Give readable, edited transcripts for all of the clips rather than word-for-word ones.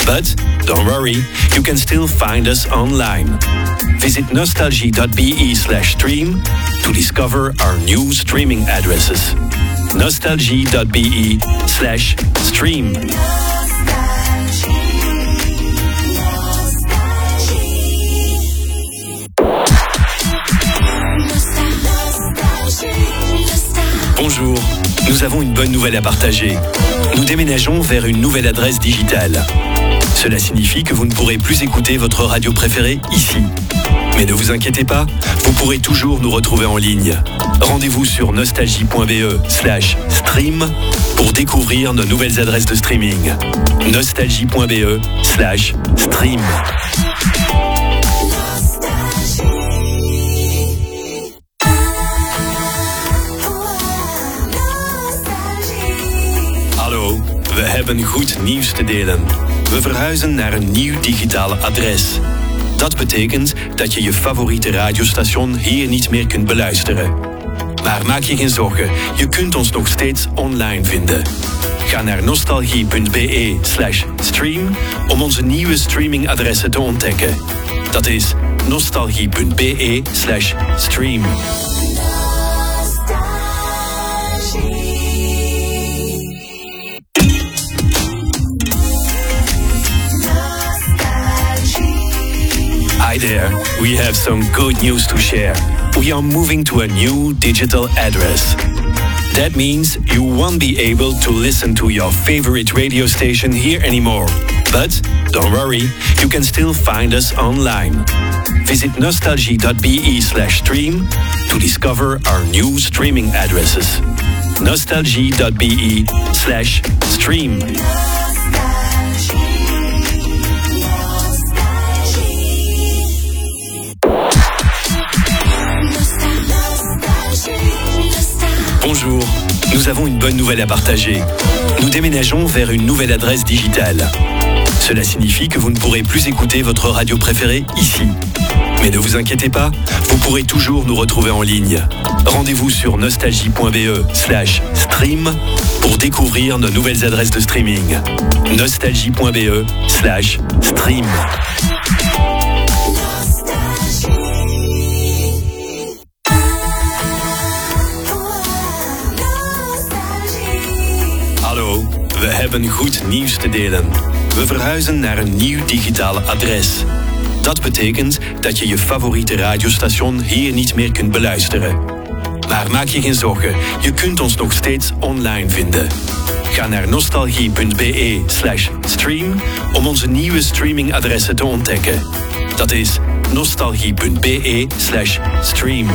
But don't worry, you can still find us online. Visit nostalgie.be/stream to discover our new streaming addresses. nostalgie.be/stream. Bonjour, nous avons une bonne nouvelle à partager. Nous déménageons vers une nouvelle adresse digitale. Cela signifie que vous ne pourrez plus écouter votre radio préférée ici. Mais ne vous inquiétez pas, vous pourrez toujours nous retrouver en ligne. Rendez-vous sur nostalgie.be/stream pour découvrir nos nouvelles adresses de streaming. nostalgie.be/stream. Hallo, we hebben goed nieuws te delen. We verhuizen naar een nieuw digitaal adres. Dat betekent dat je je favoriete radiostation hier niet meer kunt beluisteren. Maar maak je geen zorgen, je kunt ons nog steeds online vinden. Ga naar nostalgie.be/stream om onze nieuwe streamingadressen te ontdekken. Dat is nostalgie.be/stream. Hi there, we have some good news to share. We are moving to a new digital address. That means you won't be able to listen to your favorite radio station here anymore. But don't worry, you can still find us online. Visit nostalgie.be/stream to discover our new streaming addresses. nostalgie.be/stream. Bonjour, nous avons une bonne nouvelle à partager. Nous déménageons vers une nouvelle adresse digitale. Cela signifie que vous ne pourrez plus écouter votre radio préférée ici. Mais ne vous inquiétez pas, vous pourrez toujours nous retrouver en ligne. Rendez-vous sur nostalgie.be/stream pour découvrir nos nouvelles adresses de streaming. nostalgie.be/stream. Hallo, we hebben goed nieuws te delen. We verhuizen naar een nieuw digitaal adres. Dat betekent dat je je favoriete radiostation hier niet meer kunt beluisteren. Maar maak je geen zorgen, je kunt ons nog steeds online vinden. Ga naar nostalgie.be/stream om onze nieuwe streamingadressen te ontdekken. Dat is nostalgie.be/stream.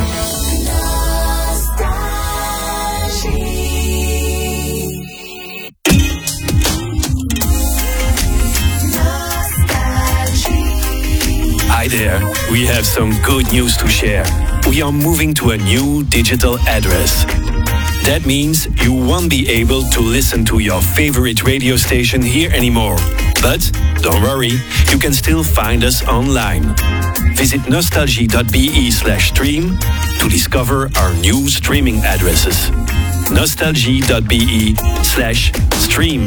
Hi there, we have some good news to share. We are moving to a new digital address. That means you won't be able to listen to your favorite radio station here anymore. But don't worry, you can still find us online. Visit nostalgie.be/stream to discover our new streaming addresses. nostalgie.be/stream.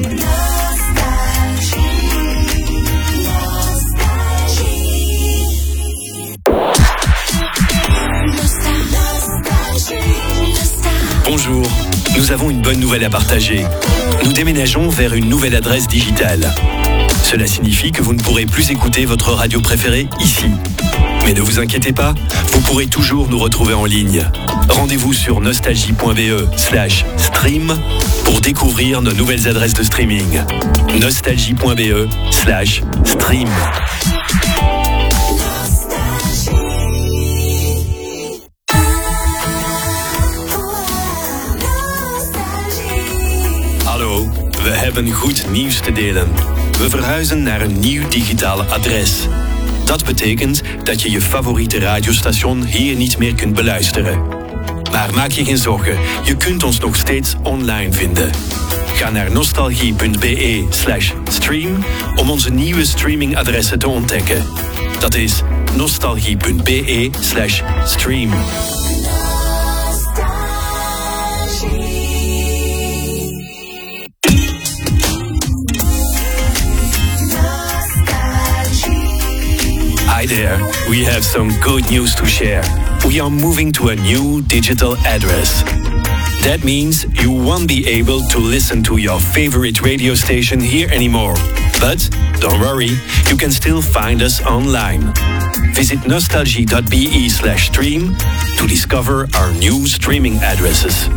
Bonjour, nous avons une bonne nouvelle à partager. Nous déménageons vers une nouvelle adresse digitale. Cela signifie que vous ne pourrez plus écouter votre radio préférée ici. Mais ne vous inquiétez pas, vous pourrez toujours nous retrouver en ligne. Rendez-vous sur nostalgie.be/stream pour découvrir nos nouvelles adresses de streaming. nostalgie.be/stream. Hallo, we hebben goed nieuws te delen. We verhuizen naar een nieuw digitaal adres. Dat betekent dat je je favoriete radiostation hier niet meer kunt beluisteren. Maar maak je geen zorgen, je kunt ons nog steeds online vinden. Ga naar nostalgie.be/stream om onze nieuwe streamingadressen te ontdekken. Dat is nostalgie.be/stream. Hi there, we have some good news to share. We are moving to a new digital address. That means you won't be able to listen to your favorite radio station here anymore. But don't worry, you can still find us online. Visit nostalgie.be/stream to discover our new streaming addresses.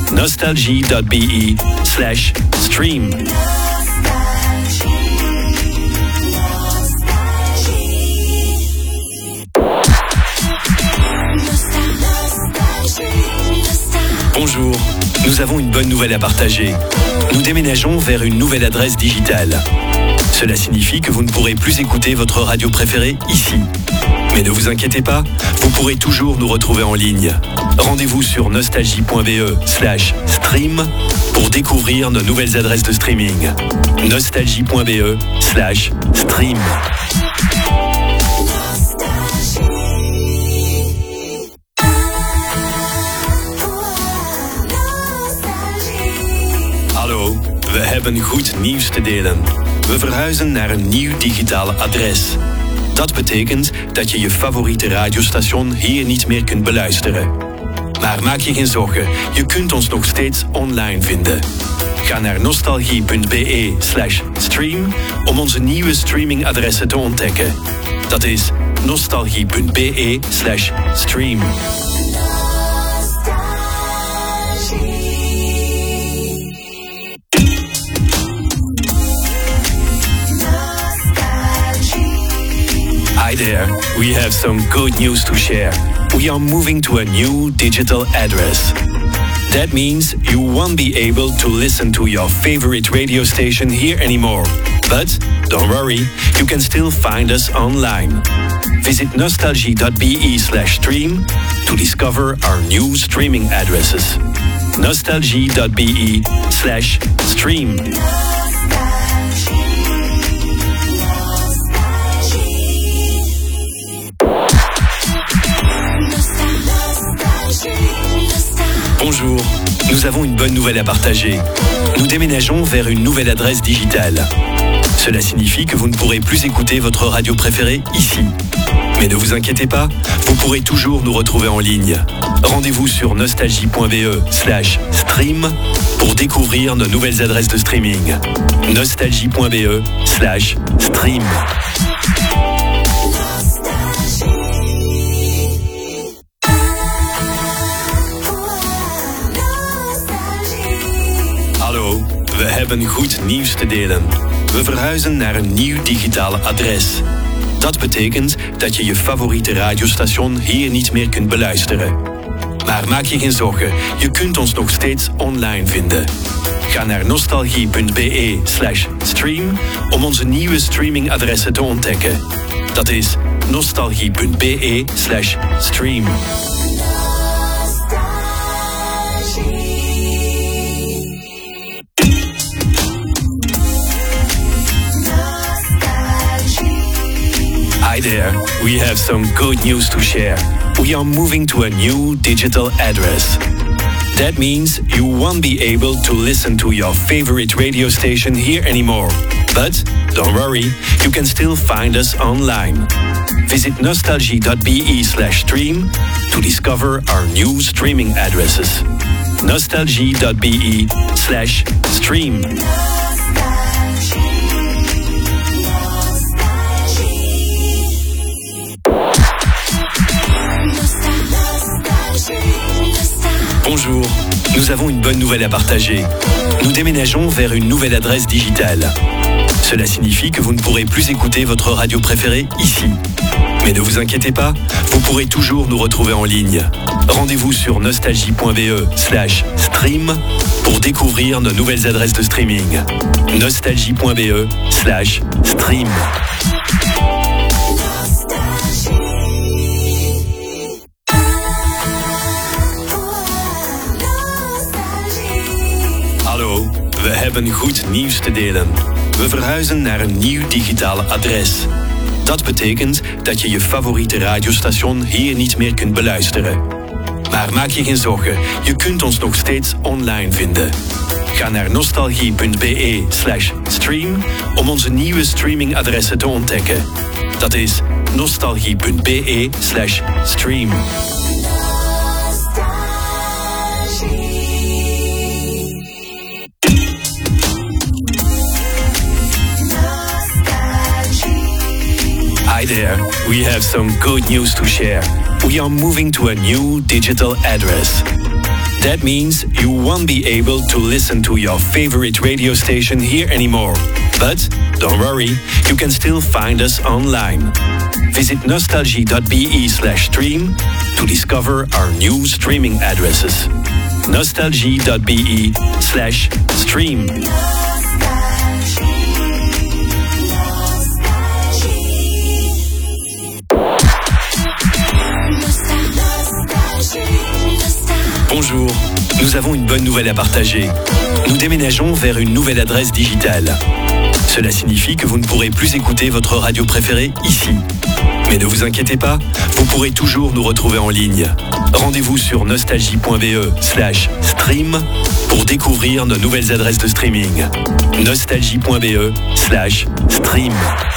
nostalgie.be/stream. Bonjour, nous avons une bonne nouvelle à partager. Nous déménageons vers une nouvelle adresse digitale. Cela signifie que vous ne pourrez plus écouter votre radio préférée ici. Mais ne vous inquiétez pas, vous pourrez toujours nous retrouver en ligne. Rendez-vous sur nostalgie.be/stream pour découvrir nos nouvelles adresses de streaming. nostalgie.be/stream. Hallo, we hebben goed nieuws te delen. We verhuizen naar een nieuw digitaal adres. Dat betekent dat je je favoriete radiostation hier niet meer kunt beluisteren. Maar maak je geen zorgen, je kunt ons nog steeds online vinden. Ga naar nostalgie.be/stream om onze nieuwe streamingadressen te ontdekken. Dat is nostalgie.be/stream. Hi there, we have some good news to share. We are moving to a new digital address. That means you won't be able to listen to your favorite radio station here anymore. But don't worry, you can still find us online. Visit nostalgie.be/stream to discover our new streaming addresses. nostalgie.be/stream. Bonjour, nous avons une bonne nouvelle à partager. Nous déménageons vers une nouvelle adresse digitale. Cela signifie que vous ne pourrez plus écouter votre radio préférée ici. Mais ne vous inquiétez pas, vous pourrez toujours nous retrouver en ligne. Rendez-vous sur nostalgie.be/stream pour découvrir nos nouvelles adresses de streaming. nostalgie.be/stream. Hallo, we hebben goed nieuws te delen. We verhuizen naar een nieuw digitaal adres. Dat betekent dat je je favoriete radiostation hier niet meer kunt beluisteren. Maar maak je geen zorgen, je kunt ons nog steeds online vinden. Ga naar nostalgie.be/stream om onze nieuwe streamingadressen te ontdekken. Dat is nostalgie.be/stream. Hi there, we have some good news to share. We are moving to a new digital address. That means you won't be able to listen to your favorite radio station here anymore. But don't worry, you can still find us online. Visit nostalgie.be/stream to discover our new streaming addresses. nostalgie.be/stream. Bonjour, nous avons une bonne nouvelle à partager. Nous déménageons vers une nouvelle adresse digitale. Cela signifie que vous ne pourrez plus écouter votre radio préférée ici. Mais ne vous inquiétez pas, vous pourrez toujours nous retrouver en ligne. Rendez-vous sur nostalgie.be/stream pour découvrir nos nouvelles adresses de streaming. nostalgie.be/stream. Hallo, we hebben goed nieuws te delen. We verhuizen naar een nieuw digitaal adres. Dat betekent dat je je favoriete radiostation hier niet meer kunt beluisteren. Maar maak je geen zorgen, je kunt ons nog steeds online vinden. Ga naar nostalgie.be/stream om onze nieuwe streamingadressen te ontdekken. Dat is nostalgie.be/stream. Hi there, we have some good news to share. We are moving to a new digital address. That means you won't be able to listen to your favorite radio station here anymore. But don't worry, you can still find us online. Visit nostalgie.be/stream to discover our new streaming addresses. nostalgie.be/stream. Bonjour, nous avons une bonne nouvelle à partager. Nous déménageons vers une nouvelle adresse digitale. Cela signifie que vous ne pourrez plus écouter votre radio préférée ici. Mais ne vous inquiétez pas, vous pourrez toujours nous retrouver en ligne. Rendez-vous sur nostalgie.be/stream pour découvrir nos nouvelles adresses de streaming. nostalgie.be/stream.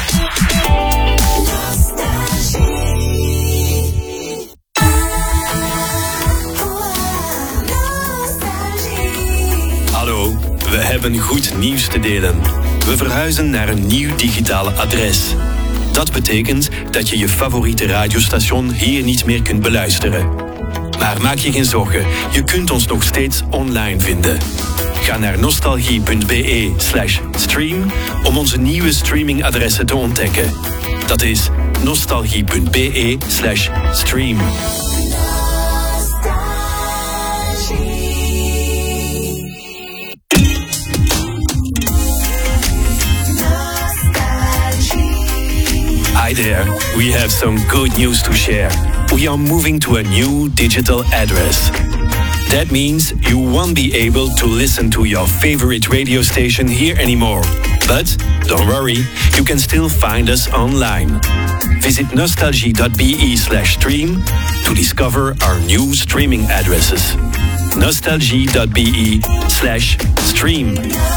Hallo, we hebben goed nieuws te delen. We verhuizen naar een nieuw digitaal adres. Dat betekent dat je je favoriete radiostation hier niet meer kunt beluisteren. Maar maak je geen zorgen, je kunt ons nog steeds online vinden. Ga naar nostalgie.be/stream om onze nieuwe streamingadressen te ontdekken. Dat is nostalgie.be/stream. Hi there, we have some good news to share. We are moving to a new digital address. That means you won't be able to listen to your favorite radio station here anymore. But don't worry, you can still find us online. Visit nostalgie.be/stream to discover our new streaming addresses. nostalgie.be/stream.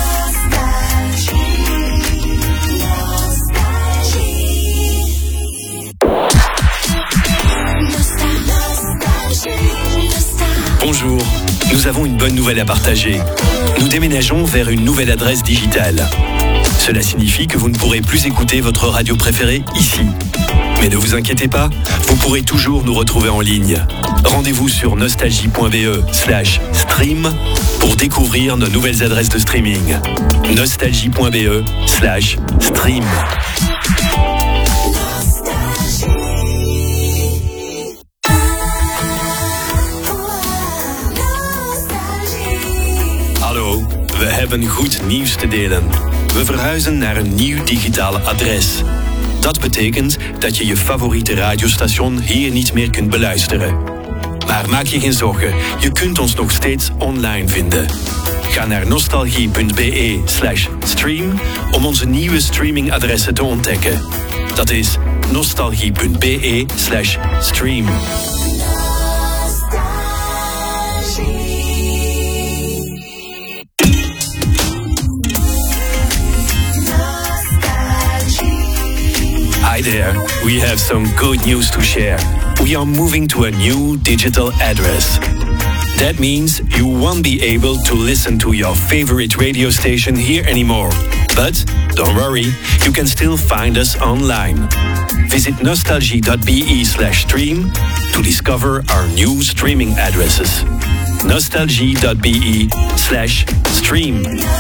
Bonjour, nous avons une bonne nouvelle à partager. Nous déménageons vers une nouvelle adresse digitale. Cela signifie que vous ne pourrez plus écouter votre radio préférée ici. Mais ne vous inquiétez pas, vous pourrez toujours nous retrouver en ligne. Rendez-vous sur nostalgie.be/stream pour découvrir nos nouvelles adresses de streaming. nostalgie.be/stream. Hallo, we hebben goed nieuws te delen. We verhuizen naar een nieuw digitaal adres. Dat betekent dat je je favoriete radiostation hier niet meer kunt beluisteren. Maar maak je geen zorgen, je kunt ons nog steeds online vinden. Ga naar nostalgie.be/stream om onze nieuwe streamingadressen te ontdekken. Dat is nostalgie.be/stream. Hi there, we have some good news to share. We are moving to a new digital address. That means you won't be able to listen to your favorite radio station here anymore. But don't worry, you can still find us online. Visit nostalgie.be/stream to discover our new streaming addresses. nostalgie.be/stream.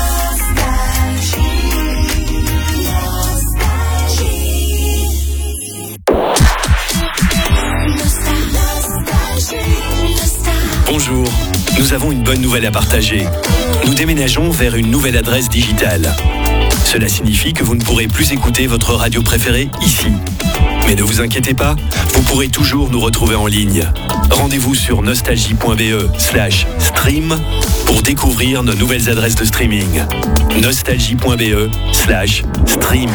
Bonjour, nous avons une bonne nouvelle à partager. Nous déménageons vers une nouvelle adresse digitale. Cela signifie que vous ne pourrez plus écouter votre radio préférée ici. Mais ne vous inquiétez pas, vous pourrez toujours nous retrouver en ligne. Rendez-vous sur nostalgie.be/stream pour découvrir nos nouvelles adresses de streaming. nostalgie.be/stream.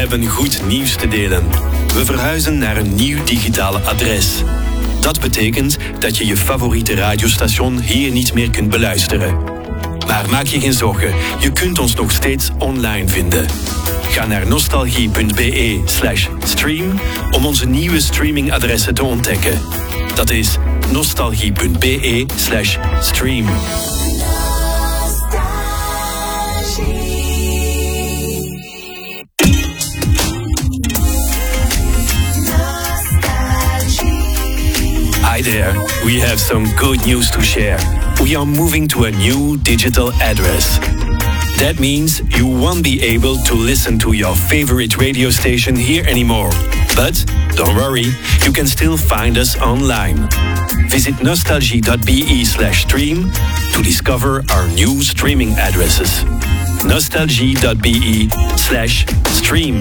hebben goed nieuws te delen. We verhuizen naar een nieuw digitaal adres. Dat betekent dat je je favoriete radiostation hier niet meer kunt beluisteren. Maar maak je geen zorgen, je kunt ons nog steeds online vinden. Ga naar nostalgie.be/stream om onze nieuwe streamingadressen te ontdekken. Dat is nostalgie.be/stream. Hi there, we have some good news to share. We are moving to a new digital address. That means you won't be able to listen to your favorite radio station here anymore. But don't worry, you can still find us online. Visit nostalgie.be/stream to discover our new streaming addresses. nostalgie.be/stream.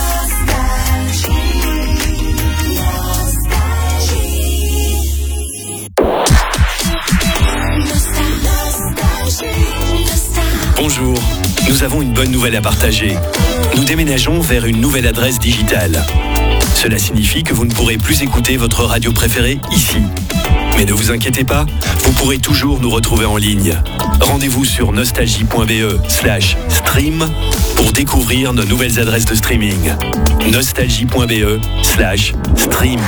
Bonjour, nous avons une bonne nouvelle à partager. Nous déménageons vers une nouvelle adresse digitale. Cela signifie que vous ne pourrez plus écouter votre radio préférée ici. Mais ne vous inquiétez pas, vous pourrez toujours nous retrouver en ligne. Rendez-vous sur nostalgie.be/stream pour découvrir nos nouvelles adresses de streaming. nostalgie.be/stream.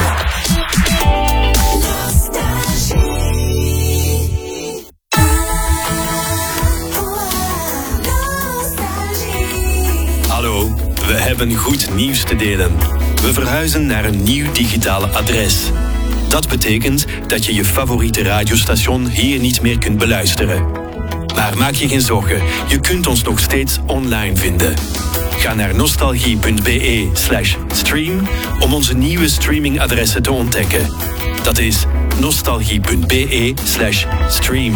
Hallo, we hebben goed nieuws te delen. We verhuizen naar een nieuw digitaal adres. Dat betekent dat je je favoriete radiostation hier niet meer kunt beluisteren. Maar maak je geen zorgen, je kunt ons nog steeds online vinden. Ga naar nostalgie.be/stream om onze nieuwe streamingadressen te ontdekken. Dat is nostalgie.be/stream.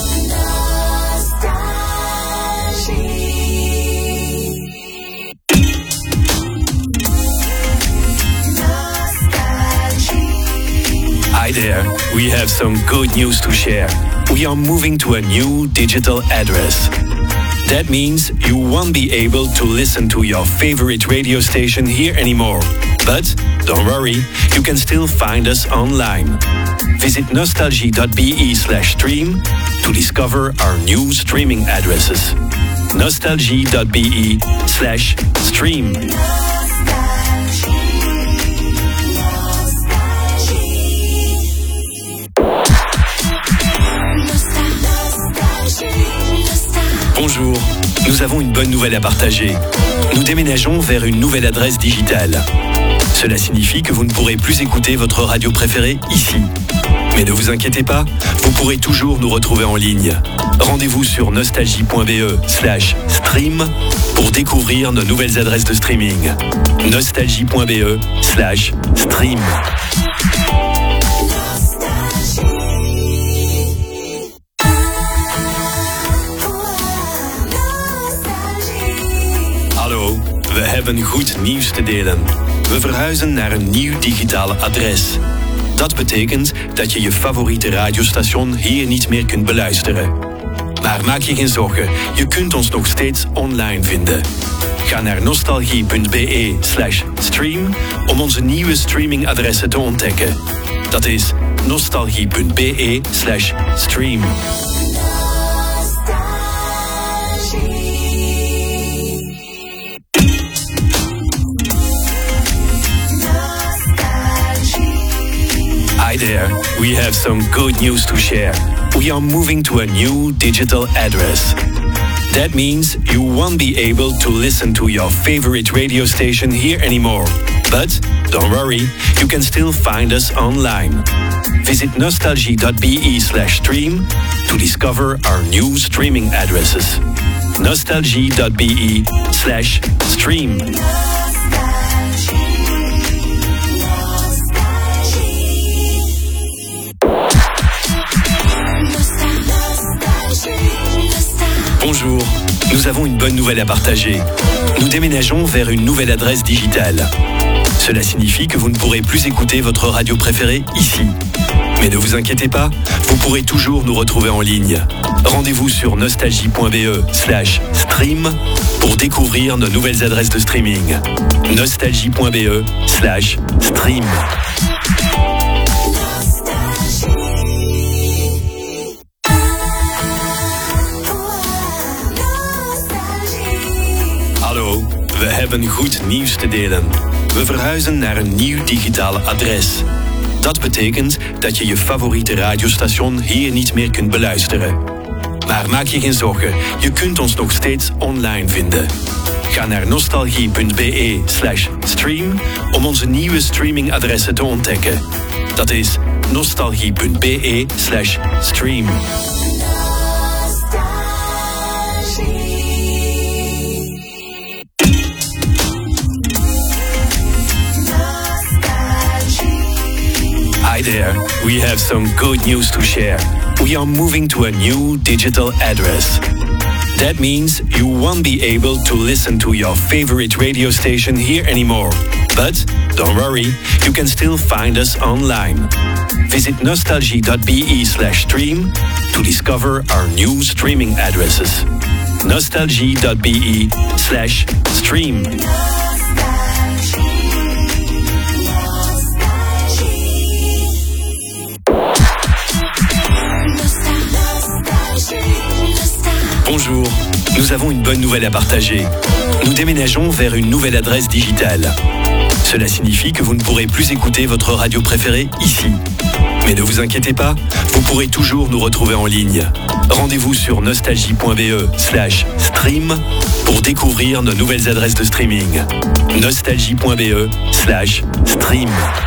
Hi there, we have some good news to share. We are moving to a new digital address. That means you won't be able to listen to your favorite radio station here anymore. But don't worry, you can still find us online. Visit nostalgie.be/stream to discover our new streaming addresses. nostalgie.be/stream. Bonjour, nous avons une bonne nouvelle à partager. Nous déménageons vers une nouvelle adresse digitale. Cela signifie que vous ne pourrez plus écouter votre radio préférée ici. Mais ne vous inquiétez pas, vous pourrez toujours nous retrouver en ligne. Rendez-vous sur nostalgie.be/stream pour découvrir nos nouvelles adresses de streaming. nostalgie.be/stream. Hallo, we hebben goed nieuws te delen. We verhuizen naar een nieuw digitaal adres. Dat betekent dat je je favoriete radiostation hier niet meer kunt beluisteren. Maar maak je geen zorgen, je kunt ons nog steeds online vinden. Ga naar nostalgie.be/stream om onze nieuwe streamingadressen te ontdekken. Dat is nostalgie.be/stream. Hi there, we have some good news to share. We are moving to a new digital address. That means you won't be able to listen to your favorite radio station here anymore. But don't worry, you can still find us online. Visit nostalgie.be/stream to discover our new streaming addresses. nostalgie.be/stream. Bonjour, nous avons une bonne nouvelle à partager. Nous déménageons vers une nouvelle adresse digitale. Cela signifie que vous ne pourrez plus écouter votre radio préférée ici. Mais ne vous inquiétez pas, vous pourrez toujours nous retrouver en ligne. Rendez-vous sur nostalgie.be/stream pour découvrir nos nouvelles adresses de streaming. nostalgie.be/stream. Hallo, we hebben goed nieuws te delen. We verhuizen naar een nieuw digitaal adres. Dat betekent dat je je favoriete radiostation hier niet meer kunt beluisteren. Maar maak je geen zorgen, je kunt ons nog steeds online vinden. Ga naar nostalgie.be/stream om onze nieuwe streamingadressen te ontdekken. Dat is nostalgie.be/stream. Hi there, we have some good news to share. We are moving to a new digital address. That means you won't be able to listen to your favorite radio station here anymore. But don't worry, you can still find us online. Visit nostalgie.be/stream to discover our new streaming addresses. nostalgie.be/stream. Bonjour, nous avons une bonne nouvelle à partager. Nous déménageons vers une nouvelle adresse digitale. Cela signifie que vous ne pourrez plus écouter votre radio préférée ici. Mais ne vous inquiétez pas, vous pourrez toujours nous retrouver en ligne. Rendez-vous sur nostalgie.be/stream pour découvrir nos nouvelles adresses de streaming. nostalgie.be/stream.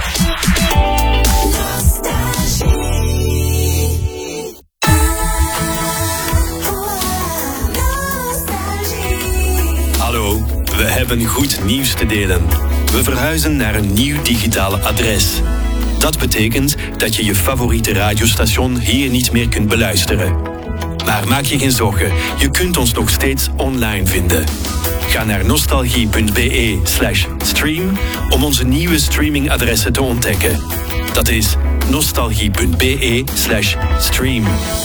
Hallo, we hebben goed nieuws te delen. We verhuizen naar een nieuw digitaal adres. Dat betekent dat je je favoriete radiostation hier niet meer kunt beluisteren. Maar maak je geen zorgen, je kunt ons nog steeds online vinden. Ga naar nostalgie.be/stream om onze nieuwe streamingadressen te ontdekken. Dat is nostalgie.be/stream.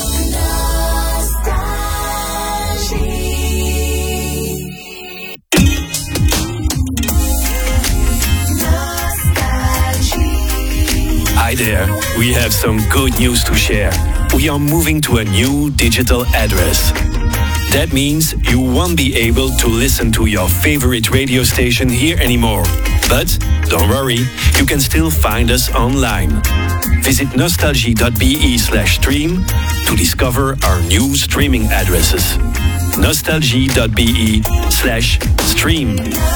Hi there, we have some good news to share. We are moving to a new digital address. That means you won't be able to listen to your favorite radio station here anymore. But don't worry, you can still find us online. Visit nostalgie.be/stream to discover our new streaming addresses. nostalgie.be/stream.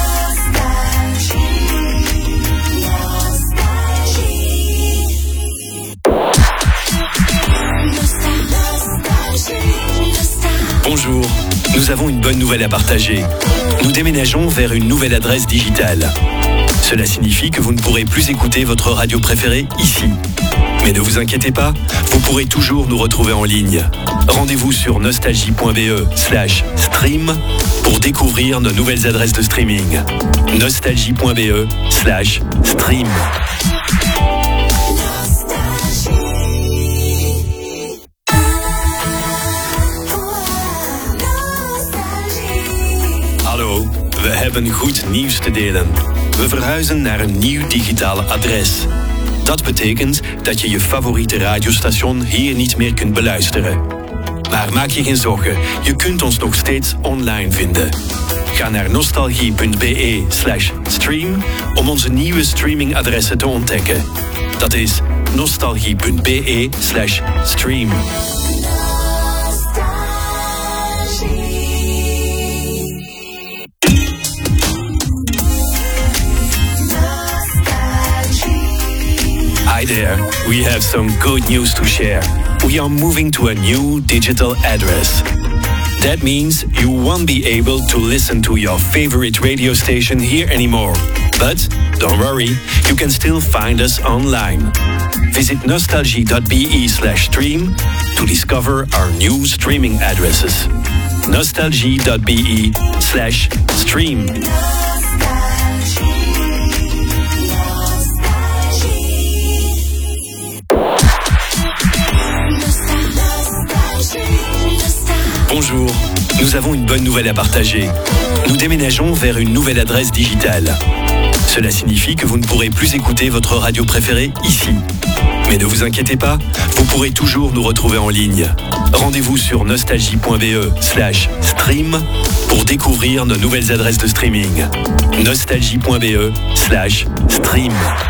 Bonjour, nous avons une bonne nouvelle à partager. Nous déménageons vers une nouvelle adresse digitale. Cela signifie que vous ne pourrez plus écouter votre radio préférée ici. Mais ne vous inquiétez pas, vous pourrez toujours nous retrouver en ligne. Rendez-vous sur nostalgie.be/stream pour découvrir nos nouvelles adresses de streaming. nostalgie.be/stream. Hallo, we hebben goed nieuws te delen. We verhuizen naar een nieuw digitaal adres. Dat betekent dat je je favoriete radiostation hier niet meer kunt beluisteren. Maar maak je geen zorgen, je kunt ons nog steeds online vinden. Ga naar nostalgie.be/stream om onze nieuwe streamingadressen te ontdekken. Dat is nostalgie.be/stream. Hi there, we have some good news to share. We are moving to a new digital address. That means you won't be able to listen to your favorite radio station here anymore. But don't worry, you can still find us online. Visit nostalgie.be/stream to discover our new streaming addresses. nostalgie.be/stream. nous avons une bonne nouvelle à partager. Nous déménageons vers une nouvelle adresse digitale. Cela signifie que vous ne pourrez plus écouter votre radio préférée ici. Mais ne vous inquiétez pas, vous pourrez toujours nous retrouver en ligne. Rendez-vous sur nostalgie.be/stream pour découvrir nos nouvelles adresses de streaming. nostalgie.be/stream.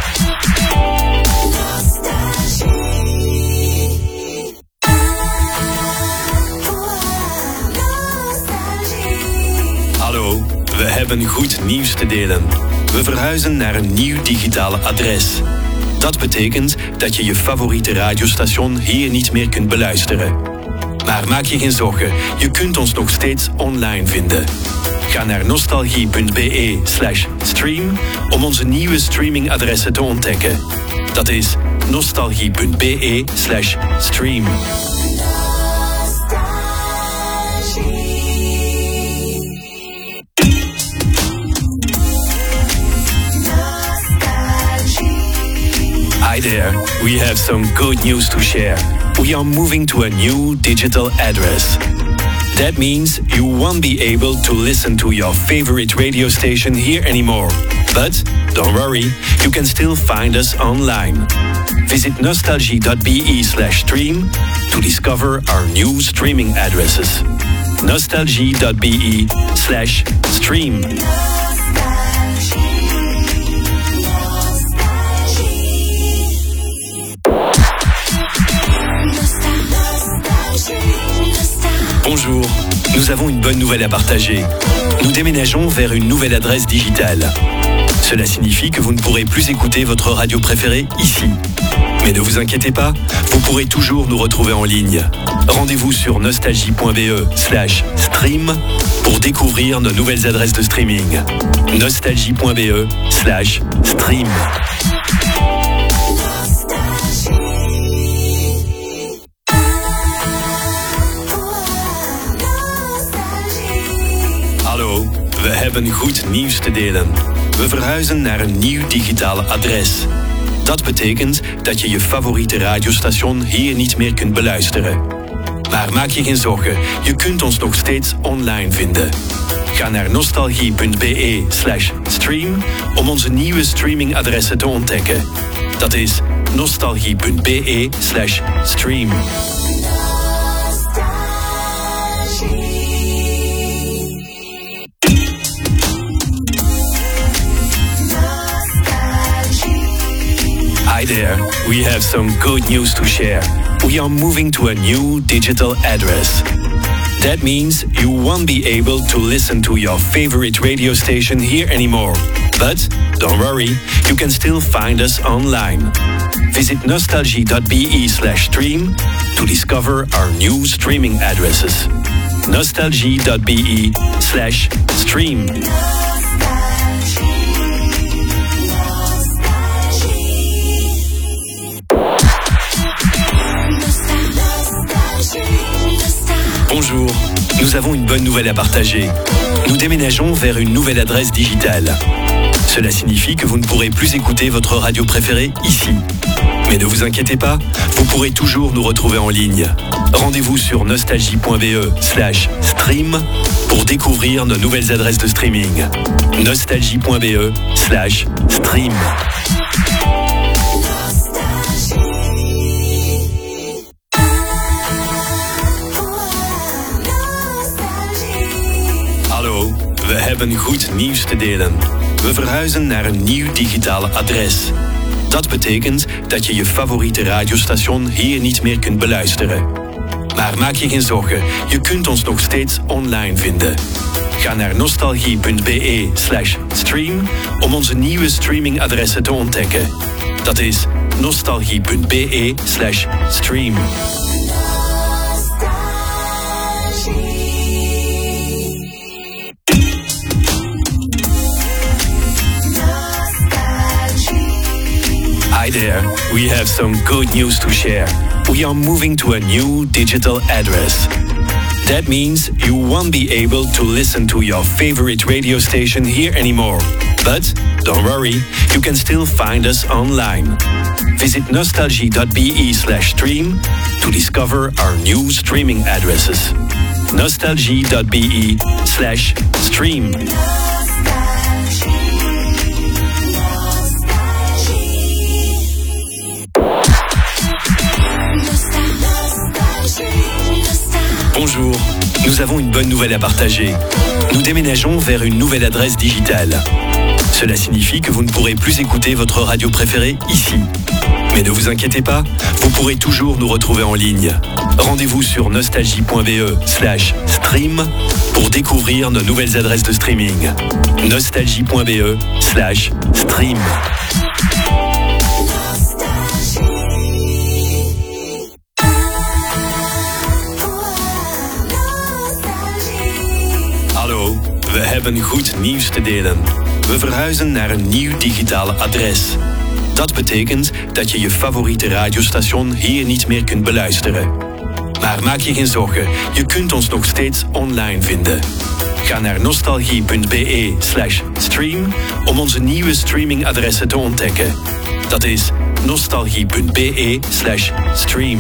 Hallo, we hebben goed nieuws te delen. We verhuizen naar een nieuw digitaal adres. Dat betekent dat je je favoriete radiostation hier niet meer kunt beluisteren. Maar maak je geen zorgen, je kunt ons nog steeds online vinden. Ga naar nostalgie.be/stream om onze nieuwe streamingadressen te ontdekken. Dat is nostalgie.be/stream. Hi there, we have some good news to share. We are moving to a new digital address. That means you won't be able to listen to your favorite radio station here anymore. But don't worry, you can still find us online. Visit nostalgie.be/stream to discover our new streaming addresses. nostalgie.be/stream. Bonjour, nous avons une bonne nouvelle à partager. Nous déménageons vers une nouvelle adresse digitale. Cela signifie que vous ne pourrez plus écouter votre radio préférée ici. Mais ne vous inquiétez pas, vous pourrez toujours nous retrouver en ligne. Rendez-vous sur nostalgie.be/stream pour découvrir nos nouvelles adresses de streaming. nostalgie.be/stream. Hallo, we hebben goed nieuws te delen. We verhuizen naar een nieuw digitaal adres. Dat betekent dat je je favoriete radiostation hier niet meer kunt beluisteren. Maar maak je geen zorgen, je kunt ons nog steeds online vinden. Ga naar nostalgie.be/stream om onze nieuwe streamingadressen te ontdekken. Dat is nostalgie.be/stream. Hi there, we have some good news to share. We are moving to a new digital address. That means you won't be able to listen to your favorite radio station here anymore. But don't worry, you can still find us online. Visit nostalgie.be/stream to discover our new streaming addresses. nostalgie.be/stream. Bonjour, nous avons une bonne nouvelle à partager. Nous déménageons vers une nouvelle adresse digitale. Cela signifie que vous ne pourrez plus écouter votre radio préférée ici. Mais ne vous inquiétez pas, vous pourrez toujours nous retrouver en ligne. Rendez-vous sur nostalgie.be/stream pour découvrir nos nouvelles adresses de streaming. nostalgie.be/stream. Hallo, we hebben goed nieuws te delen. We verhuizen naar een nieuw digitaal adres. Dat betekent dat je je favoriete radiostation hier niet meer kunt beluisteren. Maar maak je geen zorgen, je kunt ons nog steeds online vinden. Ga naar nostalgie.be/stream om onze nieuwe streamingadressen te ontdekken. Dat is nostalgie.be/stream. Hi there, we have some good news to share. We are moving to a new digital address. That means you won't be able to listen to your favorite radio station here anymore. But don't worry, you can still find us online. Visit nostalgie.be/stream to discover our new streaming addresses. nostalgie.be/stream. Bonjour, nous avons une bonne nouvelle à partager. Nous déménageons vers une nouvelle adresse digitale. Cela signifie que vous ne pourrez plus écouter votre radio préférée ici. Mais ne vous inquiétez pas, vous pourrez toujours nous retrouver en ligne. Rendez-vous sur nostalgie.be/stream pour découvrir nos nouvelles adresses de streaming. nostalgie.be/stream. Hallo, we hebben goed nieuws te delen. We verhuizen naar een nieuw digitaal adres. Dat betekent dat je je favoriete radiostation hier niet meer kunt beluisteren. Maar maak je geen zorgen, je kunt ons nog steeds online vinden. Ga naar nostalgie.be/stream om onze nieuwe streamingadressen te ontdekken. Dat is nostalgie.be/stream.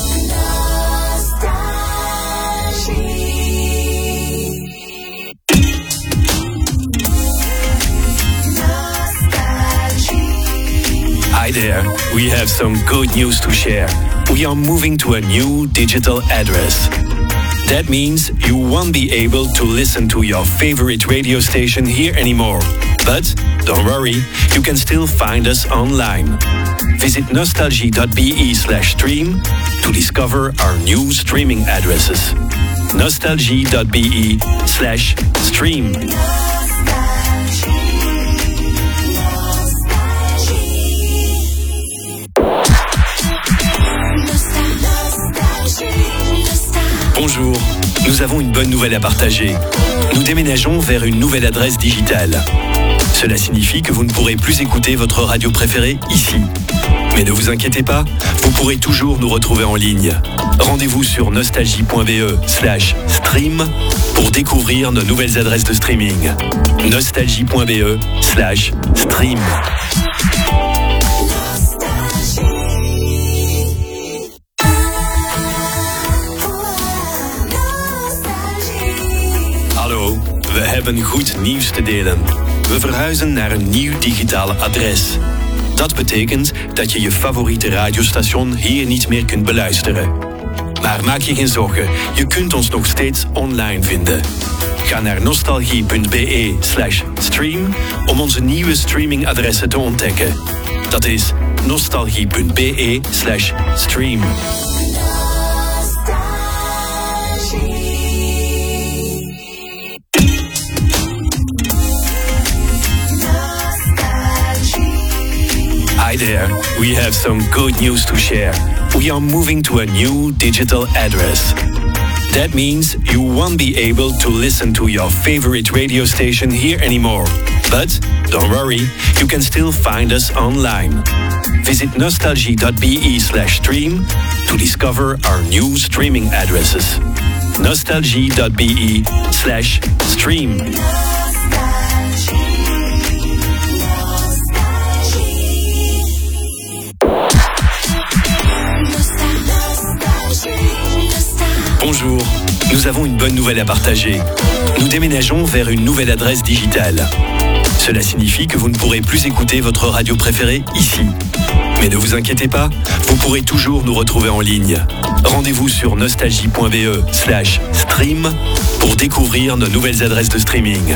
Hi there, we have some good news to share. We are moving to a new digital address. That means you won't be able to listen to your favorite radio station here anymore. But don't worry, you can still find us online. Visit nostalgie.be/stream to discover our new streaming addresses. nostalgie.be/stream. Bonjour, nous avons une bonne nouvelle à partager. Nous déménageons vers une nouvelle adresse digitale. Cela signifie que vous ne pourrez plus écouter votre radio préférée ici. Mais ne vous inquiétez pas, vous pourrez toujours nous retrouver en ligne. Rendez-vous sur nostalgie.be/stream pour découvrir nos nouvelles adresses de streaming. nostalgie.be/stream. Hallo, we hebben goed nieuws te delen. We verhuizen naar een nieuw digitaal adres. Dat betekent dat je je favoriete radiostation hier niet meer kunt beluisteren. Maar maak je geen zorgen, je kunt ons nog steeds online vinden. Ga naar nostalgie.be/stream om onze nieuwe streamingadressen te ontdekken. Dat is nostalgie.be/stream. Hi there, we have some good news to share. We are moving to a new digital address. That means you won't be able to listen to your favorite radio station here anymore. But don't worry, you can still find us online. Visit nostalgie.be/stream to discover our new streaming addresses. nostalgie.be/stream. Bonjour, nous avons une bonne nouvelle à partager. Nous déménageons vers une nouvelle adresse digitale. Cela signifie que vous ne pourrez plus écouter votre radio préférée ici. Mais ne vous inquiétez pas, vous pourrez toujours nous retrouver en ligne. Rendez-vous sur nostalgie.be/stream pour découvrir nos nouvelles adresses de streaming.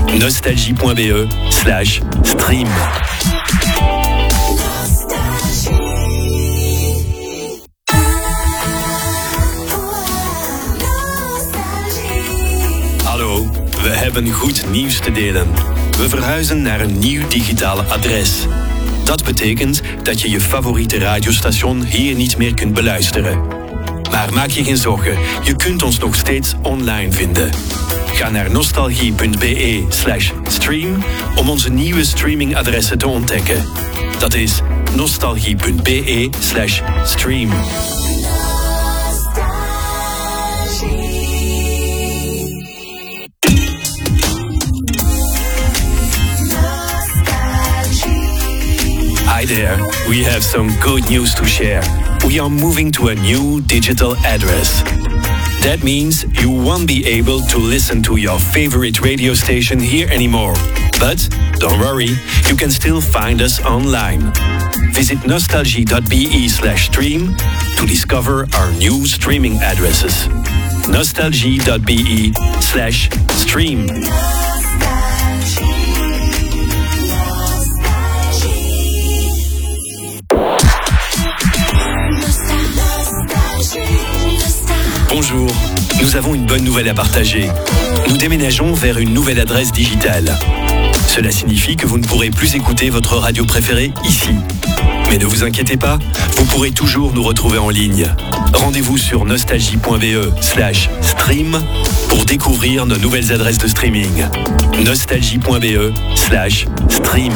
nostalgie.be/stream. Hallo, we hebben goed nieuws te delen. We verhuizen naar een nieuw digitaal adres. Dat betekent dat je je favoriete radiostation hier niet meer kunt beluisteren. Maar maak je geen zorgen, je kunt ons nog steeds online vinden. Ga naar nostalgie.be/stream om onze nieuwe streamingadressen te ontdekken. Dat is nostalgie.be/stream. Hi there, we have some good news to share. We are moving to a new digital address. That means you won't be able to listen to your favorite radio station here anymore. But don't worry, you can still find us online. Visit nostalgie.be/stream to discover our new streaming addresses. nostalgie.be/stream. Bonjour, nous avons une bonne nouvelle à partager. Nous déménageons vers une nouvelle adresse digitale. Cela signifie que vous ne pourrez plus écouter votre radio préférée ici. Mais ne vous inquiétez pas, vous pourrez toujours nous retrouver en ligne. Rendez-vous sur nostalgie.be/stream pour découvrir nos nouvelles adresses de streaming. nostalgie.be/stream.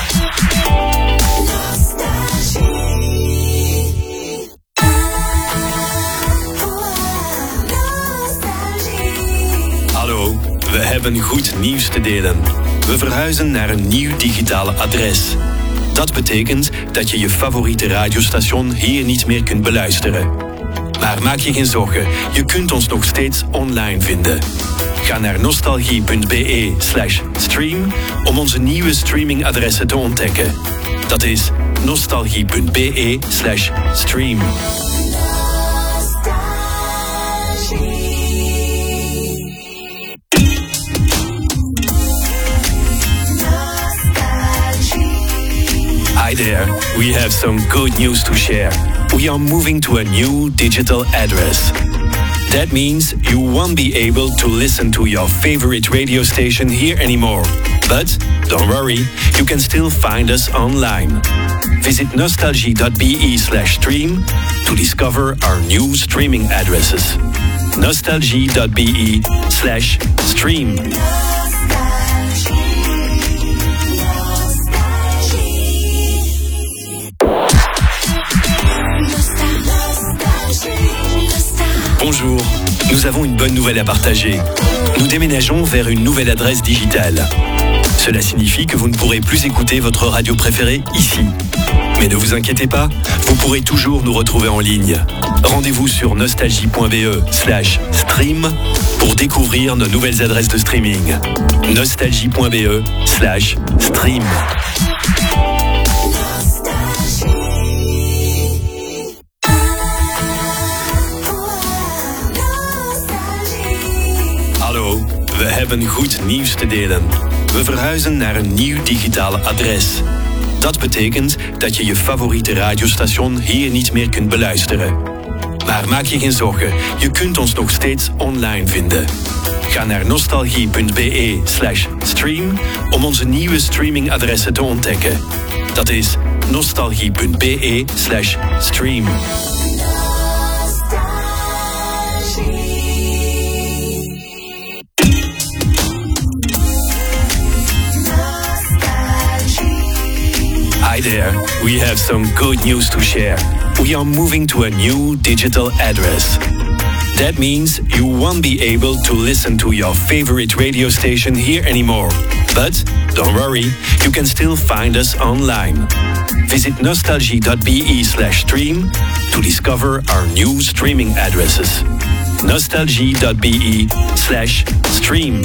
Hallo, we hebben goed nieuws te delen. We verhuizen naar een nieuw digitaal adres. Dat betekent dat je je favoriete radiostation hier niet meer kunt beluisteren. Maar maak je geen zorgen, je kunt ons nog steeds online vinden. Ga naar nostalgie.be/stream om onze nieuwe streamingadressen te ontdekken. Dat is nostalgie.be/stream. Hi there, we have some good news to share. We are moving to a new digital address. That means you won't be able to listen to your favorite radio station here anymore. But don't worry, you can still find us online. Visit nostalgie.be/stream to discover our new streaming addresses. nostalgie.be/stream. Bonjour, nous avons une bonne nouvelle à partager. Nous déménageons vers une nouvelle adresse digitale. Cela signifie que vous ne pourrez plus écouter votre radio préférée ici. Mais ne vous inquiétez pas, vous pourrez toujours nous retrouver en ligne. Rendez-vous sur nostalgie.be/stream pour découvrir nos nouvelles adresses de streaming. nostalgie.be/stream. Hallo, we hebben goed nieuws te delen. We verhuizen naar een nieuw digitaal adres. Dat betekent dat je je favoriete radiostation hier niet meer kunt beluisteren. Maar maak je geen zorgen, je kunt ons nog steeds online vinden. Ga naar nostalgie.be/stream om onze nieuwe streamingadressen te ontdekken. Dat is nostalgie.be/stream. Hi there, we have some good news to share. We are moving to a new digital address. That means you won't be able to listen to your favorite radio station here anymore. But don't worry, you can still find us online. Visit nostalgie.be/stream to discover our new streaming addresses. nostalgie.be/stream.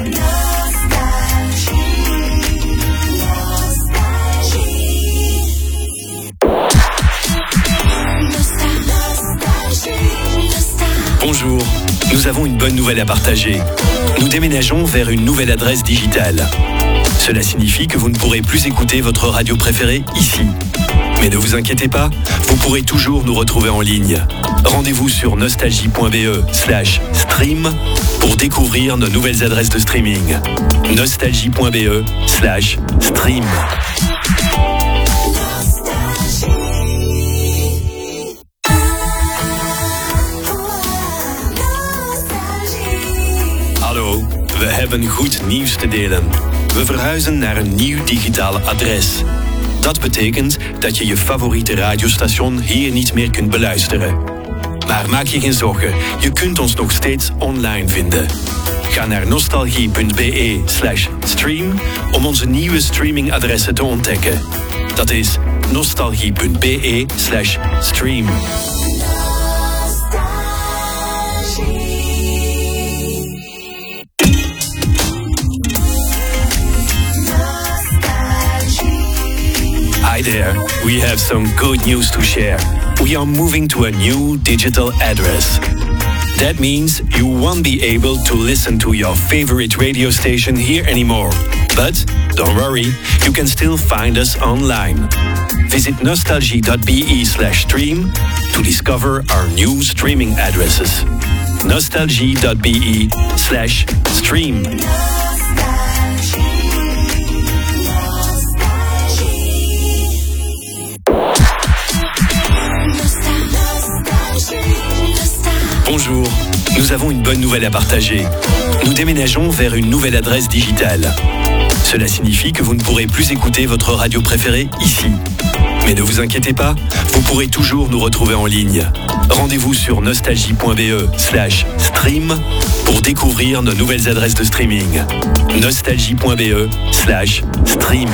Bonjour, nous avons une bonne nouvelle à partager. Nous déménageons vers une nouvelle adresse digitale. Cela signifie que vous ne pourrez plus écouter votre radio préférée ici. Mais ne vous inquiétez pas, vous pourrez toujours nous retrouver en ligne. Rendez-vous sur nostalgie.be/stream pour découvrir nos nouvelles adresses de streaming. nostalgie.be/stream. Hallo, we hebben goed nieuws te delen. We verhuizen naar een nieuw digitaal adres. Dat betekent dat je je favoriete radiostation hier niet meer kunt beluisteren. Maar maak je geen zorgen, je kunt ons nog steeds online vinden. Ga naar nostalgie.be/stream om onze nieuwe streamingadressen te ontdekken. Dat is nostalgie.be/stream. we have some good news to share. We are moving to a new digital address. That means you won't be able to listen to your favorite radio station here anymore. But don't worry, you can still find us online. Visit nostalgie.be/stream to discover our new streaming addresses. nostalgie.be/stream. Bonjour, nous avons une bonne nouvelle à partager. Nous déménageons vers une nouvelle adresse digitale. Cela signifie que vous ne pourrez plus écouter votre radio préférée ici. Mais ne vous inquiétez pas, vous pourrez toujours nous retrouver en ligne. Rendez-vous sur nostalgie.be/stream pour découvrir nos nouvelles adresses de streaming. nostalgie.be/stream.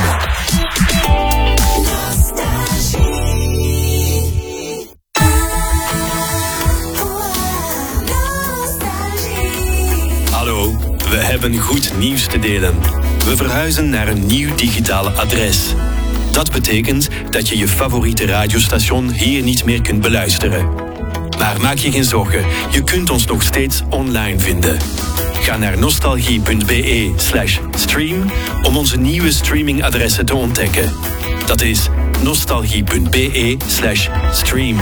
Hallo, we hebben goed nieuws te delen. We verhuizen naar een nieuw digitaal adres. Dat betekent dat je je favoriete radiostation hier niet meer kunt beluisteren. Maar maak je geen zorgen, je kunt ons nog steeds online vinden. Ga naar nostalgie.be/stream om onze nieuwe streamingadressen te ontdekken. Dat is nostalgie.be/stream.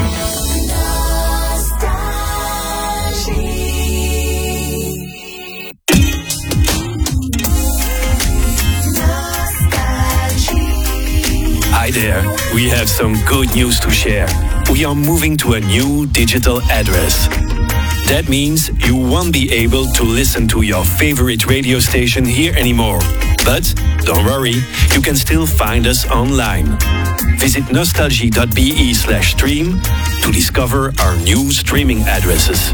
Hi there, we have some good news to share. We are moving to a new digital address. That means you won't be able to listen to your favorite radio station here anymore. But don't worry, you can still find us online. Visit nostalgie.be/stream to discover our new streaming addresses.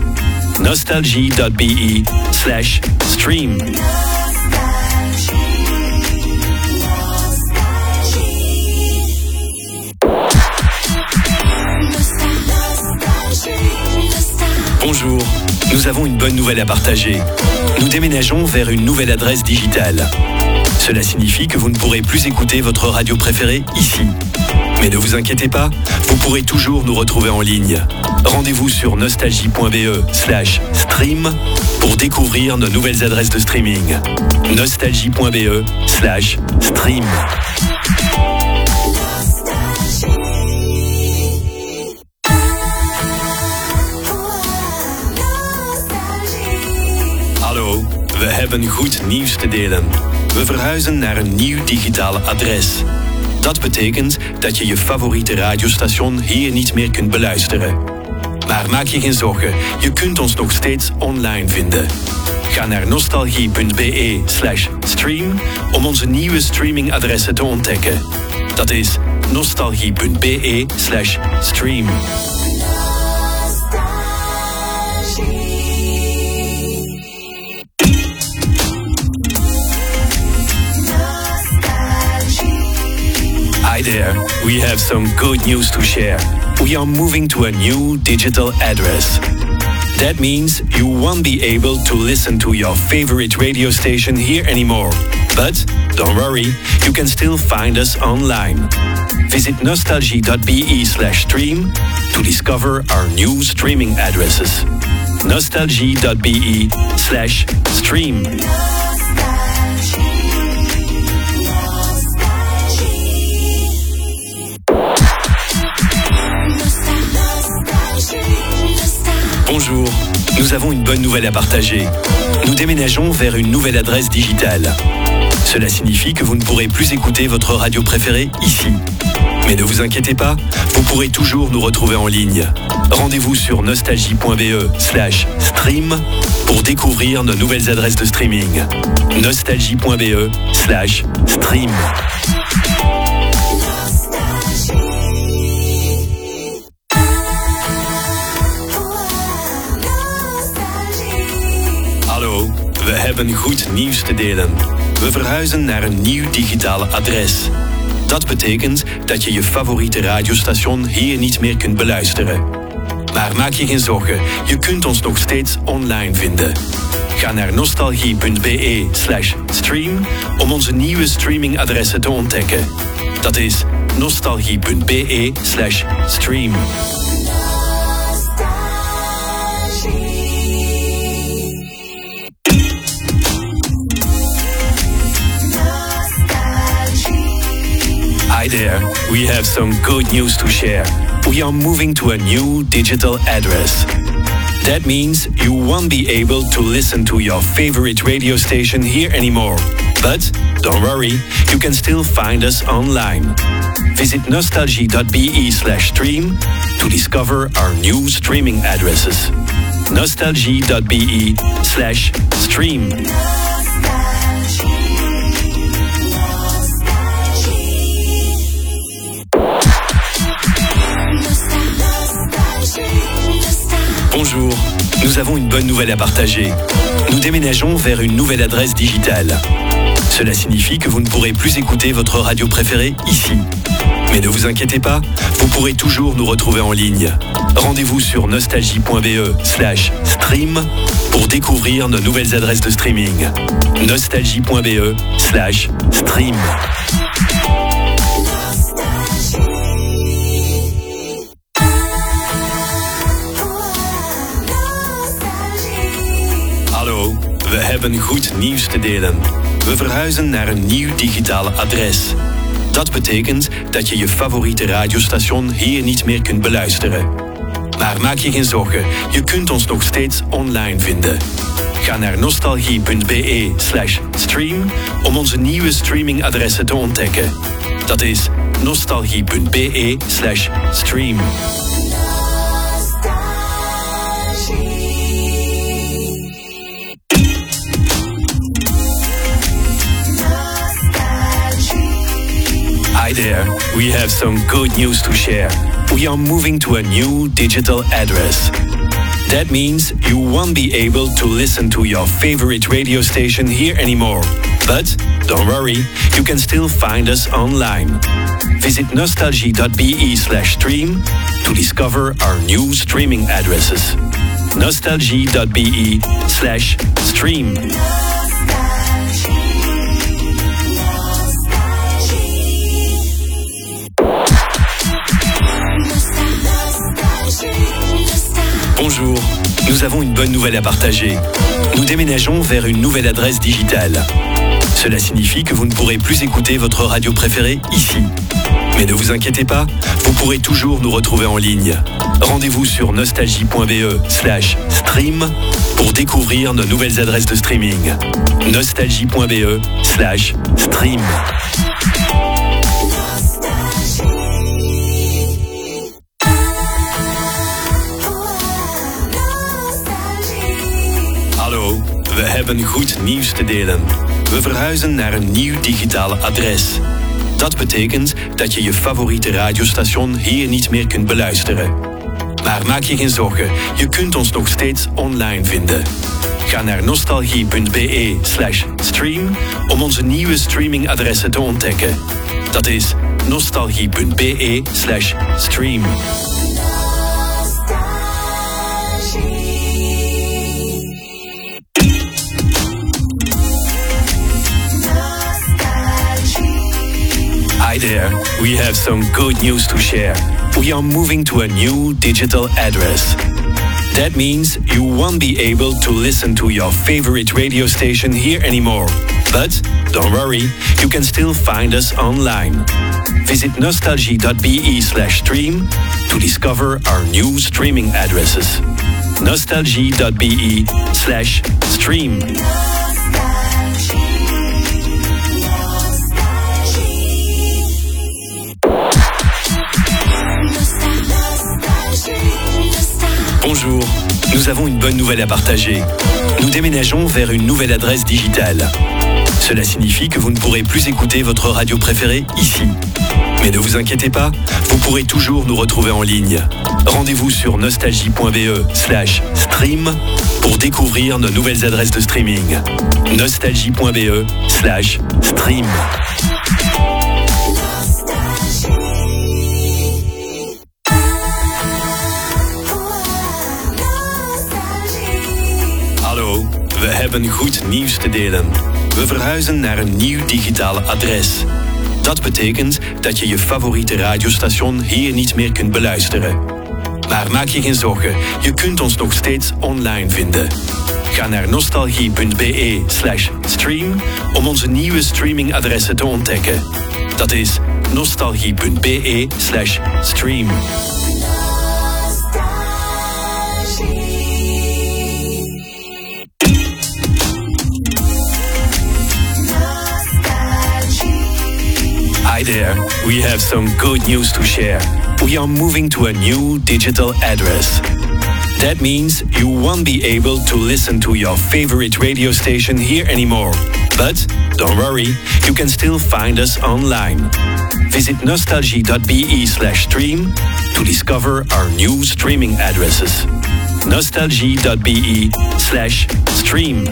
nostalgie.be/stream. Bonjour, nous avons une bonne nouvelle à partager. Nous déménageons vers une nouvelle adresse digitale. Cela signifie que vous ne pourrez plus écouter votre radio préférée ici. Mais ne vous inquiétez pas, vous pourrez toujours nous retrouver en ligne. Rendez-vous sur nostalgie.be/stream pour découvrir nos nouvelles adresses de streaming. nostalgie.be/stream. Hallo, we hebben goed nieuws te delen. We verhuizen naar een nieuw digitaal adres. Dat betekent dat je je favoriete radiostation hier niet meer kunt beluisteren. Maar maak je geen zorgen, je kunt ons nog steeds online vinden. Ga naar nostalgie.be/stream om onze nieuwe streamingadressen te ontdekken. Dat is nostalgie.be/stream. Hi there, we have some good news to share. We are moving to a new digital address. That means you won't be able to listen to your favorite radio station here anymore. But don't worry, you can still find us online. Visit nostalgie.be/stream to discover our new streaming addresses. nostalgie.be/stream. Bonjour, nous avons une bonne nouvelle à partager. Nous déménageons vers une nouvelle adresse digitale. Cela signifie que vous ne pourrez plus écouter votre radio préférée ici. Mais ne vous inquiétez pas, vous pourrez toujours nous retrouver en ligne. Rendez-vous sur nostalgie.be/stream pour découvrir nos nouvelles adresses de streaming. nostalgie.be/stream. Hallo, we hebben goed nieuws te delen. We verhuizen naar een nieuw digitaal adres. Dat betekent dat je je favoriete radiostation hier niet meer kunt beluisteren. Maar maak je geen zorgen, je kunt ons nog steeds online vinden. Ga naar nostalgie.be/stream om onze nieuwe streamingadressen te ontdekken. Dat is nostalgie.be/stream. Hi there, we have some good news to share. We are moving to a new digital address. That means you won't be able to listen to your favorite radio station here anymore. But don't worry, you can still find us online. Visit nostalgie.be/stream to discover our new streaming addresses. nostalgie.be/stream. Bonjour, nous avons une bonne nouvelle à partager. Nous déménageons vers une nouvelle adresse digitale. Cela signifie que vous ne pourrez plus écouter votre radio préférée ici. Mais ne vous inquiétez pas, vous pourrez toujours nous retrouver en ligne. Rendez-vous sur nostalgie.be/stream pour découvrir nos nouvelles adresses de streaming. nostalgie.be/stream. Hallo, we hebben goed nieuws te delen. We verhuizen naar een nieuw digitaal adres. Dat betekent dat je je favoriete radiostation hier niet meer kunt beluisteren. Maar maak je geen zorgen, je kunt ons nog steeds online vinden. Ga naar nostalgie.be/stream om onze nieuwe streamingadressen te ontdekken. Dat is nostalgie.be/stream. Hi there, we have some good news to share. We are moving to a new digital address. That means you won't be able to listen to your favorite radio station here anymore. But don't worry, you can still find us online. Visit nostalgie.be/stream to discover our new streaming addresses. nostalgie.be/stream. Bonjour, nous avons une bonne nouvelle à partager. Nous déménageons vers une nouvelle adresse digitale. Cela signifie que vous ne pourrez plus écouter votre radio préférée ici. Mais ne vous inquiétez pas, vous pourrez toujours nous retrouver en ligne. Rendez-vous sur nostalgie.be/stream pour découvrir nos nouvelles adresses de streaming. nostalgie.be/stream. Hallo, we hebben goed nieuws te delen. We verhuizen naar een nieuw digitaal adres. Dat betekent dat je je favoriete radiostation hier niet meer kunt beluisteren. Maar maak je geen zorgen, je kunt ons nog steeds online vinden. Ga naar nostalgie.be/stream om onze nieuwe streamingadressen te ontdekken. Dat is nostalgie.be/stream. Hi there, we have some good news to share. We are moving to a new digital address. That means you won't be able to listen to your favorite radio station here anymore. But don't worry, you can still find us online. Visit nostalgie.be/stream to discover our new streaming addresses. nostalgie.be/stream. Bonjour, nous avons une bonne nouvelle à partager. Nous déménageons vers une nouvelle adresse digitale. Cela signifie que vous ne pourrez plus écouter votre radio préférée ici. Mais ne vous inquiétez pas, vous pourrez toujours nous retrouver en ligne. Rendez-vous sur nostalgie.be/stream pour découvrir nos nouvelles adresses de streaming. nostalgie.be/stream. Hallo, we hebben goed nieuws te delen. We verhuizen naar een nieuw digitaal adres. Dat betekent dat je je favoriete radiostation hier niet meer kunt beluisteren. Maar maak je geen zorgen, je kunt ons nog steeds online vinden. Ga naar nostalgie.be/stream om onze nieuwe streamingadressen te ontdekken. Dat is nostalgie.be/stream. Hi there, we have some good news to share. We are moving to a new digital address. That means you won't be able to listen to your favorite radio station here anymore. But don't worry, you can still find us online. Visit nostalgie.be/stream to discover our new streaming addresses. nostalgie.be/stream.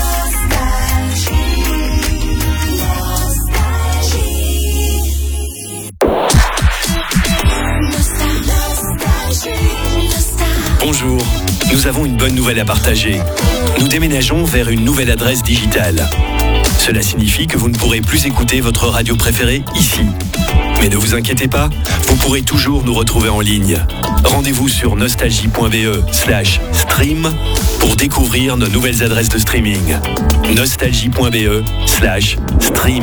Bonjour, nous avons une bonne nouvelle à partager. Nous déménageons vers une nouvelle adresse digitale. Cela signifie que vous ne pourrez plus écouter votre radio préférée ici. Mais ne vous inquiétez pas, vous pourrez toujours nous retrouver en ligne. Rendez-vous sur nostalgie.be/stream pour découvrir nos nouvelles adresses de streaming. nostalgie.be/stream.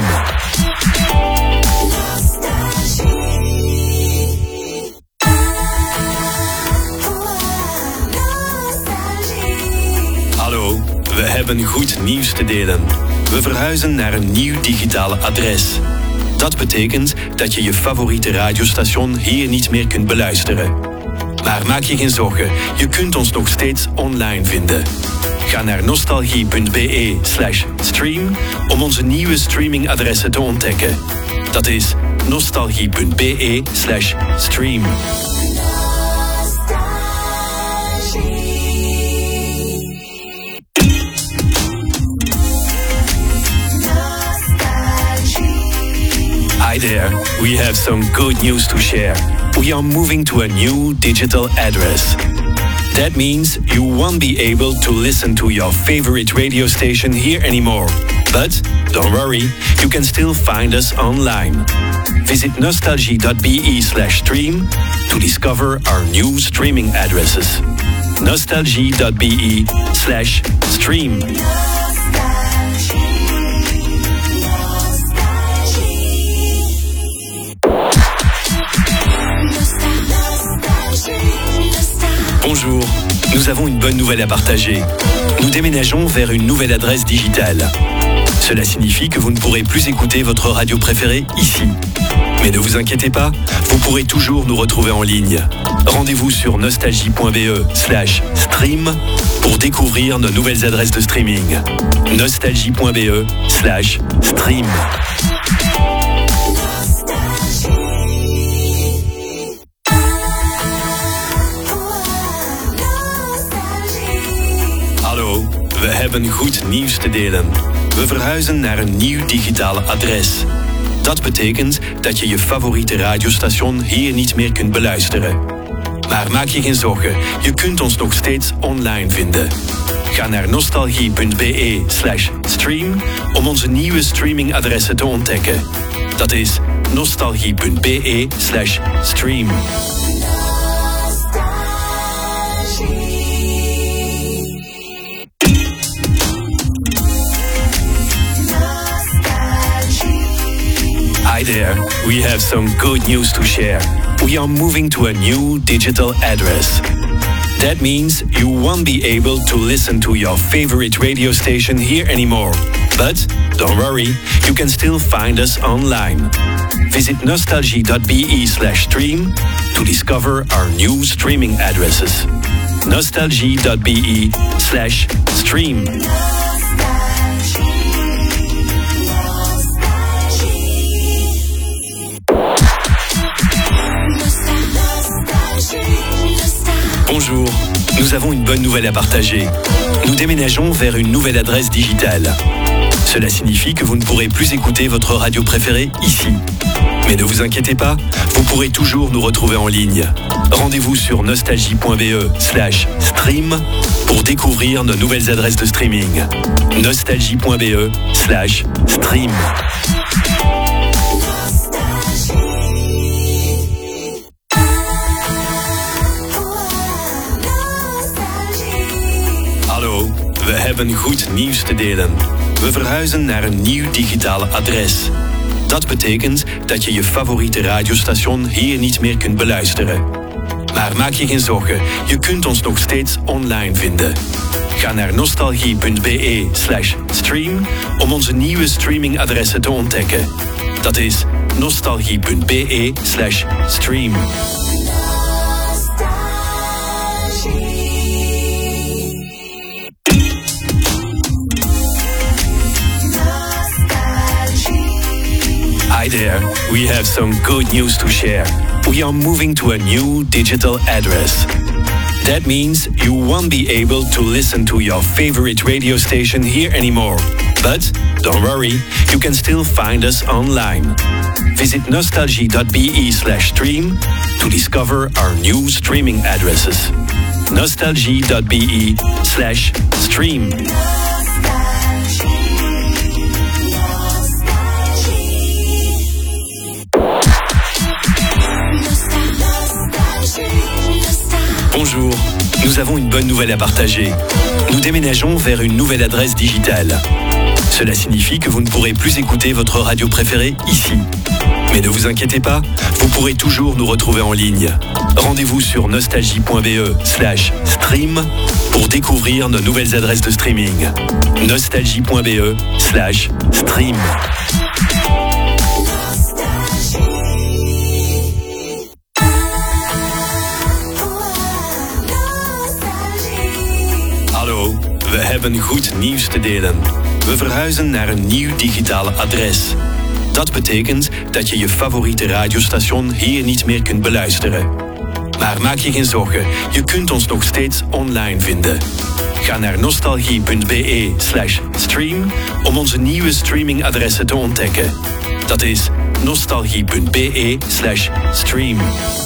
Hallo, we hebben goed nieuws te delen. We verhuizen naar een nieuw digitale adres. Dat betekent dat je je favoriete radiostation hier niet meer kunt beluisteren. Maar maak je geen zorgen, je kunt ons nog steeds online vinden. Ga naar nostalgie.be/stream om onze nieuwe streamingadressen te ontdekken. Dat is nostalgie.be/stream. Hi there, we have some good news to share. We are moving to a new digital address. That means you won't be able to listen to your favorite radio station here anymore. But don't worry, you can still find us online. Visit nostalgie.be/stream to discover our new streaming addresses. nostalgie.be/stream. Bonjour, nous avons une bonne nouvelle à partager. Nous déménageons vers une nouvelle adresse digitale. Cela signifie que vous ne pourrez plus écouter votre radio préférée ici. Mais ne vous inquiétez pas, vous pourrez toujours nous retrouver en ligne. Rendez-vous sur nostalgie.be/stream pour découvrir nos nouvelles adresses de streaming. nostalgie.be/stream. Hallo, we hebben goed nieuws te delen. We verhuizen naar een nieuw digitale adres. Dat betekent dat je je favoriete radiostation hier niet meer kunt beluisteren. Maar maak je geen zorgen, je kunt ons nog steeds online vinden. Ga naar nostalgie.be/stream om onze nieuwe streamingadressen te ontdekken. Dat is nostalgie.be/stream. Hi there, we have some good news to share. We are moving to a new digital address. That means you won't be able to listen to your favorite radio station here anymore. But don't worry, you can still find us online. Visit nostalgie.be/stream to discover our new streaming addresses. nostalgie.be/stream. Bonjour, nous avons une bonne nouvelle à partager. Nous déménageons vers une nouvelle adresse digitale. Cela signifie que vous ne pourrez plus écouter votre radio préférée ici. Mais ne vous inquiétez pas, vous pourrez toujours nous retrouver en ligne. Rendez-vous sur nostalgie.be/stream pour découvrir nos nouvelles adresses de streaming. nostalgie.be/stream. we hebben goed nieuws te delen. We verhuizen naar een nieuw digitaal adres. Dat betekent dat je je favoriete radiostation hier niet meer kunt beluisteren. Maar maak je geen zorgen, je kunt ons nog steeds online vinden. Ga naar nostalgie.be/stream om onze nieuwe streamingadressen te ontdekken. Dat is nostalgie.be/stream. Hi there, we have some good news to share. We are moving to a new digital address. That means you won't be able to listen to your favorite radio station here anymore. But don't worry, you can still find us online. Visit nostalgie.be/stream to discover our new streaming addresses. nostalgie.be/stream. Bonjour, nous avons une bonne nouvelle à partager. Nous déménageons vers une nouvelle adresse digitale. Cela signifie que vous ne pourrez plus écouter votre radio préférée ici. Mais ne vous inquiétez pas, vous pourrez toujours nous retrouver en ligne. Rendez-vous sur nostalgie.be/stream pour découvrir nos nouvelles adresses de streaming. nostalgie.be/stream. Hallo, we hebben goed nieuws te delen. We verhuizen naar een nieuw digitaal adres. Dat betekent dat je je favoriete radiostation hier niet meer kunt beluisteren. Maar maak je geen zorgen, je kunt ons nog steeds online vinden. Ga naar nostalgie.be/stream om onze nieuwe streamingadressen te ontdekken. Dat is nostalgie.be/stream.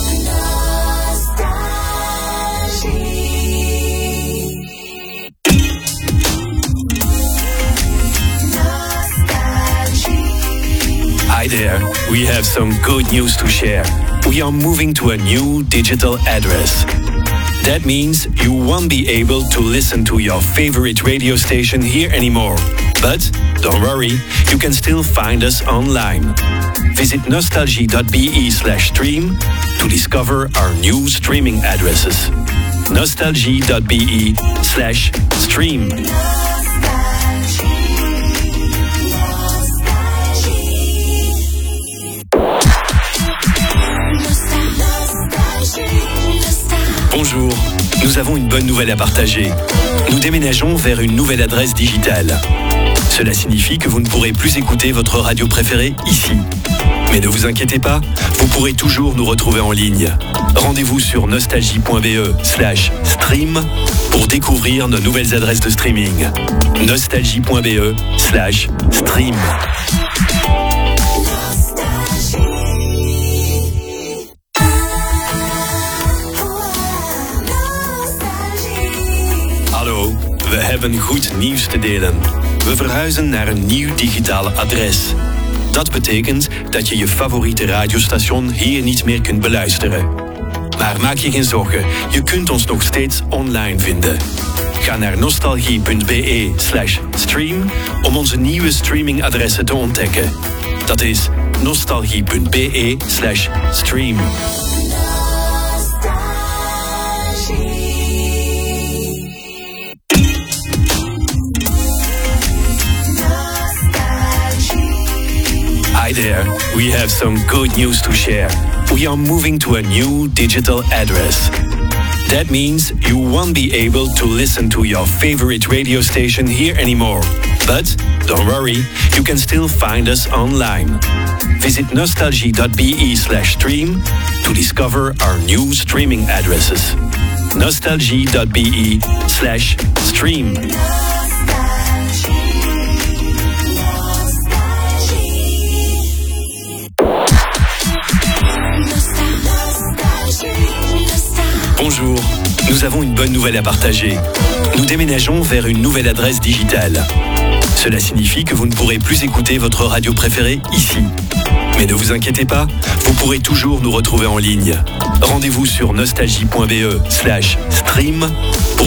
Hi there, we have some good news to share. We are moving to a new digital address. That means you won't be able to listen to your favorite radio station here anymore. But don't worry, you can still find us online. Visit nostalgie.be/stream to discover our new streaming addresses. nostalgie.be/stream. Bonjour, nous avons une bonne nouvelle à partager. Nous déménageons vers une nouvelle adresse digitale. Cela signifie que vous ne pourrez plus écouter votre radio préférée ici. Mais ne vous inquiétez pas, vous pourrez toujours nous retrouver en ligne. Rendez-vous sur nostalgie.be/stream pour découvrir nos nouvelles adresses de streaming. nostalgie.be/stream. Hallo, we hebben goed nieuws te delen. We verhuizen naar een nieuw digitaal adres. Dat betekent dat je je favoriete radiostation hier niet meer kunt beluisteren. Maar maak je geen zorgen, je kunt ons nog steeds online vinden. Ga naar nostalgie.be/stream om onze nieuwe streamingadressen te ontdekken. Dat is nostalgie.be/stream. Hi there, we have some good news to share. We are moving to a new digital address. That means you won't be able to listen to your favorite radio station here anymore. But don't worry, you can still find us online. Visit nostalgie.be/stream to discover our new streaming addresses. nostalgie.be/stream. Bonjour, nous avons une bonne nouvelle à partager. Nous déménageons vers une nouvelle adresse digitale. Cela signifie que vous ne pourrez plus écouter votre radio préférée ici. Mais ne vous inquiétez pas, vous pourrez toujours nous retrouver en ligne. Rendez-vous sur nostalgie.be/stream pour